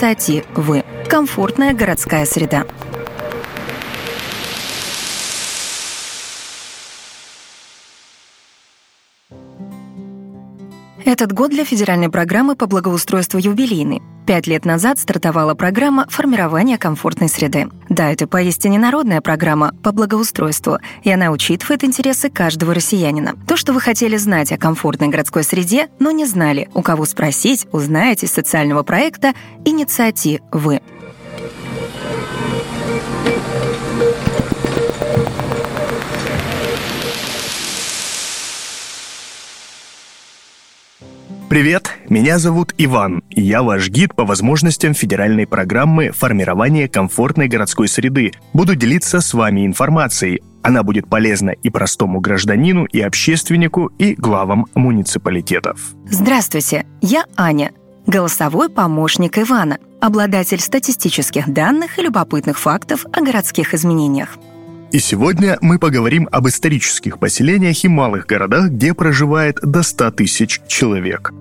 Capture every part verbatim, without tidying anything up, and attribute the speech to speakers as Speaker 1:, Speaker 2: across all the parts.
Speaker 1: инициативы. Комфортная городская среда. Этот год для федеральной программы по благоустройству юбилейный. Пять лет назад стартовала программа формирования комфортной среды. Да, это поистине народная программа по благоустройству, и она учитывает интересы каждого россиянина. То, что вы хотели знать о комфортной городской среде, но не знали, у кого спросить, узнаете из социального проекта «Инициативы».
Speaker 2: Привет, меня зовут Иван, и я ваш гид по возможностям федеральной программы формирования комфортной городской среды. Буду делиться с вами информацией. Она будет полезна и простому гражданину, и общественнику, и главам муниципалитетов.
Speaker 1: Здравствуйте, я Аня, голосовой помощник Ивана, обладатель статистических данных и любопытных фактов о городских изменениях.
Speaker 2: И сегодня мы поговорим об исторических поселениях и малых городах, где проживает до ста тысяч человек.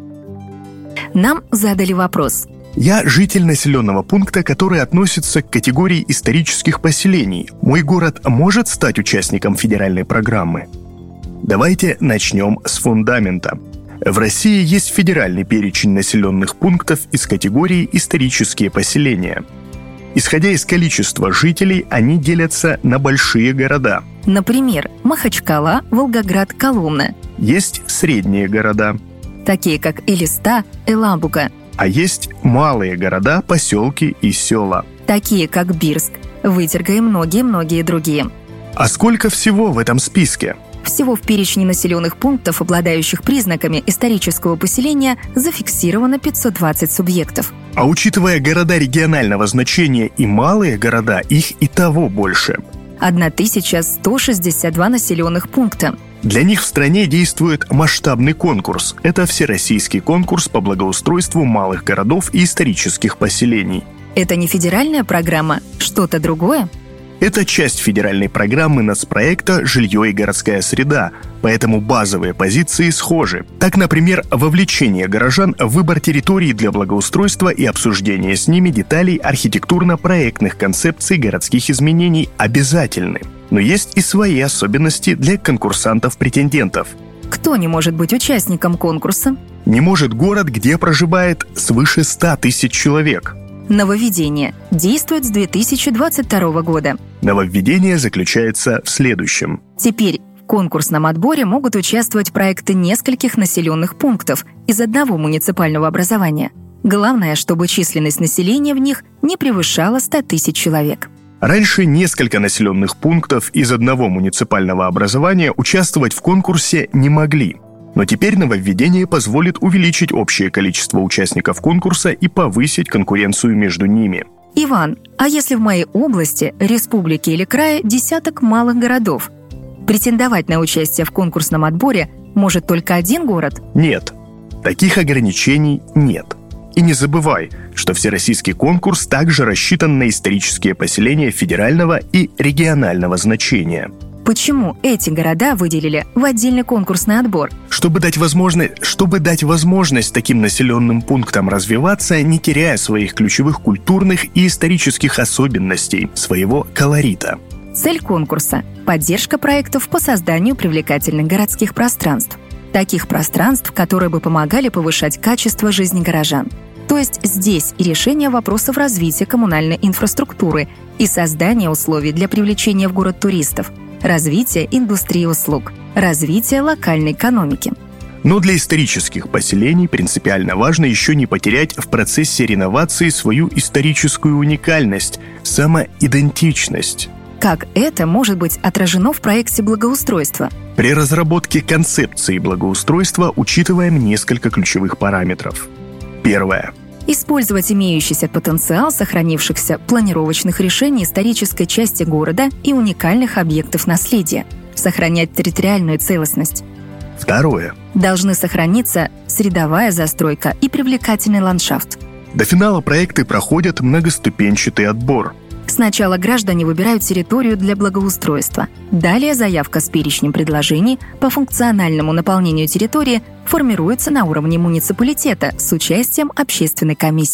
Speaker 1: Нам задали вопрос.
Speaker 2: Я житель населенного пункта, который относится к категории исторических поселений. Мой город может стать участником федеральной программы? Давайте начнем с фундамента. В России есть федеральный перечень населенных пунктов из категории исторические поселения. Исходя из количества жителей, они делятся на большие города.
Speaker 1: Например, Махачкала, Волгоград, Коломна.
Speaker 2: Есть средние города.
Speaker 1: Такие как Элиста, Елабуга.
Speaker 2: А есть малые города, поселки и села.
Speaker 1: Такие как Бирск, Вытерга и многие-многие другие.
Speaker 2: А сколько всего в этом списке?
Speaker 1: Всего в перечне населенных пунктов, обладающих признаками исторического поселения, зафиксировано пятьсот двадцать субъектов.
Speaker 2: А учитывая города регионального значения и малые города, их и того больше.
Speaker 1: тысяча сто шестьдесят два населенных пункта.
Speaker 2: Для них в стране действует масштабный конкурс. Это всероссийский конкурс по благоустройству малых городов и исторических поселений.
Speaker 1: Это не федеральная программа, что-то другое?
Speaker 2: Это часть федеральной программы нацпроекта «Жилье и городская среда», поэтому базовые позиции схожи. Так, например, вовлечение горожан в выбор территорий для благоустройства и обсуждение с ними деталей архитектурно-проектных концепций городских изменений обязательны. Но есть и свои особенности для конкурсантов-претендентов.
Speaker 1: Кто не может быть участником конкурса?
Speaker 2: Не может город, где проживает свыше ста тысяч человек.
Speaker 1: Нововведение действует с две тысячи двадцать второго года.
Speaker 2: Нововведение заключается в следующем.
Speaker 1: Теперь в конкурсном отборе могут участвовать проекты нескольких населенных пунктов из одного муниципального образования. Главное, чтобы численность населения в них не превышала ста тысяч человек.
Speaker 2: Раньше несколько населенных пунктов из одного муниципального образования участвовать в конкурсе не могли. Но теперь нововведение позволит увеличить общее количество участников конкурса и повысить конкуренцию между ними.
Speaker 1: Иван, а если в моей области, республике или крае десяток малых городов? Претендовать на участие в конкурсном отборе может только один город?
Speaker 2: Нет, таких ограничений нет. И не забывай, что всероссийский конкурс также рассчитан на исторические поселения федерального и регионального значения.
Speaker 1: Почему эти города выделили в отдельный конкурсный отбор?
Speaker 2: Чтобы дать возможность, чтобы дать возможность таким населенным пунктам развиваться, не теряя своих ключевых культурных и исторических особенностей, своего колорита.
Speaker 1: Цель конкурса – поддержка проектов по созданию привлекательных городских пространств. Таких пространств, которые бы помогали повышать качество жизни горожан. То есть здесь и решение вопросов развития коммунальной инфраструктуры и создание условий для привлечения в город туристов, развитие индустрии услуг, развитие локальной экономики.
Speaker 2: Но для исторических поселений принципиально важно еще не потерять в процессе реновации свою историческую уникальность, самоидентичность.
Speaker 1: Как это может быть отражено в проекте благоустройства?
Speaker 2: При разработке концепции благоустройства учитываем несколько ключевых параметров. Первое.
Speaker 1: Использовать имеющийся потенциал сохранившихся планировочных решений исторической части города и уникальных объектов наследия. Сохранять территориальную целостность.
Speaker 2: Второе.
Speaker 1: Должны сохраниться средовая застройка и привлекательный ландшафт.
Speaker 2: До финала проекты проходят многоступенчатый отбор.
Speaker 1: Сначала граждане выбирают территорию для благоустройства. Далее заявка с перечнем предложений по функциональному наполнению территории формируется на уровне муниципалитета с участием общественной комиссии.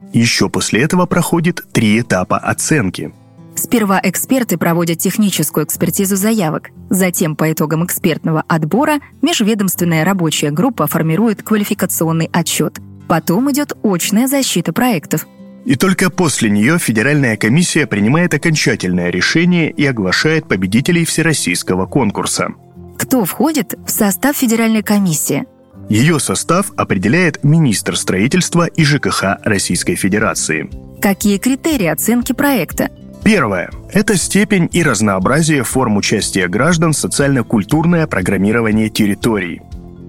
Speaker 2: Еще после этого проходит три этапа оценки.
Speaker 1: Сперва эксперты проводят техническую экспертизу заявок. Затем, по итогам экспертного отбора, межведомственная рабочая группа формирует квалификационный отчет. Потом идет очная защита проектов.
Speaker 2: И только после нее Федеральная комиссия принимает окончательное решение и оглашает победителей всероссийского конкурса.
Speaker 1: Кто входит в состав Федеральной комиссии?
Speaker 2: Ее состав определяет министр строительства и ЖКХ Российской Федерации.
Speaker 1: Какие критерии оценки проекта?
Speaker 2: Первое – это степень и разнообразие форм участия граждан в социально-культурное программирование территорий.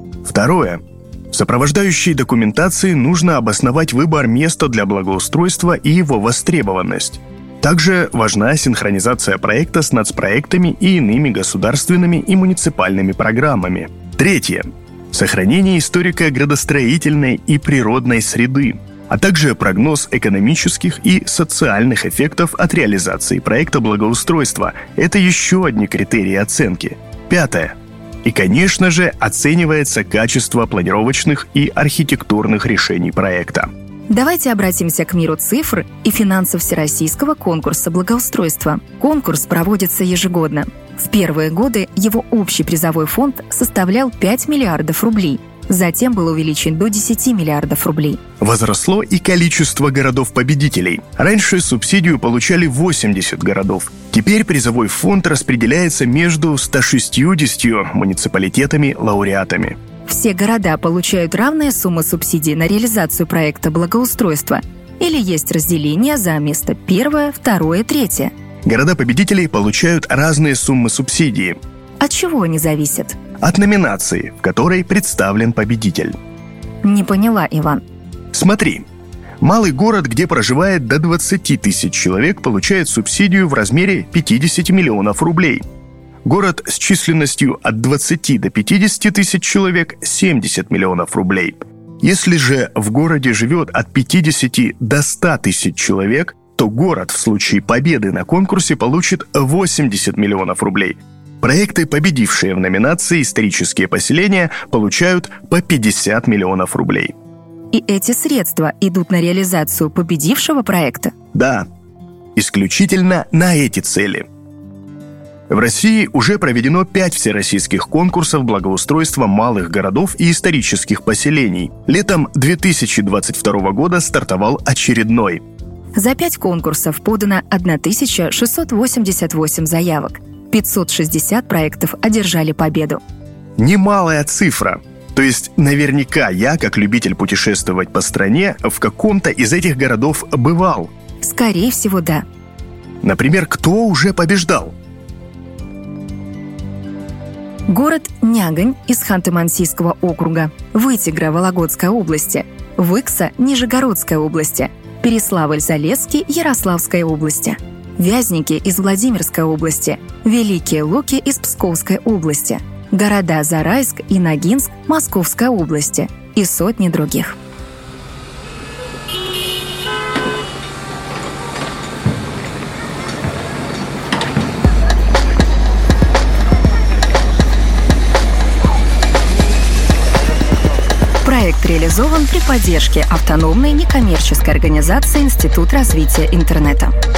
Speaker 2: Второе – в сопровождающей документации нужно обосновать выбор места для благоустройства и его востребованность. Также важна синхронизация проекта с нацпроектами и иными государственными и муниципальными программами. Третье – сохранение историко-градостроительной и природной среды, а также прогноз экономических и социальных эффектов от реализации проекта благоустройства. Это еще одни критерии оценки. Пятое. И, конечно же, оценивается качество планировочных и архитектурных решений проекта.
Speaker 1: Давайте обратимся к миру цифр и финансов Всероссийского конкурса благоустройства. Конкурс проводится ежегодно. В первые годы его общий призовой фонд составлял пять миллиардов рублей. Затем был увеличен до десять миллиардов рублей.
Speaker 2: Возросло и количество городов-победителей. Раньше субсидию получали восемьдесят городов. Теперь призовой фонд распределяется между ста шестьюдесятью муниципалитетами-лауреатами.
Speaker 1: Все города получают равные суммы субсидий на реализацию проекта благоустройства? Или есть разделение за место первое, второе, третье?
Speaker 2: Города-победители получают разные суммы субсидии.
Speaker 1: От чего они зависят?
Speaker 2: От номинации, в которой представлен победитель.
Speaker 1: Не поняла, Иван.
Speaker 2: Смотри. Малый город, где проживает до двадцати тысяч человек, получает субсидию в размере пятьдесят миллионов рублей. Город с численностью от двадцати до пятидесяти тысяч человек – семьдесят миллионов рублей. Если же в городе живет от пятидесяти до ста тысяч человек, то город в случае победы на конкурсе получит восемьдесят миллионов рублей. Проекты, победившие в номинации «Исторические поселения», получают по пятьдесят миллионов рублей.
Speaker 1: И эти средства идут на реализацию победившего проекта?
Speaker 2: Да, исключительно на эти цели. В России уже проведено пять всероссийских конкурсов благоустройства малых городов и исторических поселений. Летом две тысячи двадцать второго года стартовал очередной.
Speaker 1: За пять конкурсов подано тысяча шестьсот восемьдесят восемь заявок. пятьсот шестьдесят проектов одержали победу.
Speaker 2: Немалая цифра. То есть наверняка я, как любитель путешествовать по стране, в каком-то из этих городов бывал.
Speaker 1: Скорее всего, да.
Speaker 2: Например, кто уже побеждал?
Speaker 1: Город Нягань из Ханты-Мансийского округа, Вытегра Вологодской области, Выкса Нижегородской области, Переславль-Залесский Ярославской области, Вязники из Владимирской области, Великие Луки из Псковской области, города Зарайск и Ногинск Московской области и сотни других. Проект реализован при поддержке автономной некоммерческой организации Институт развития интернета.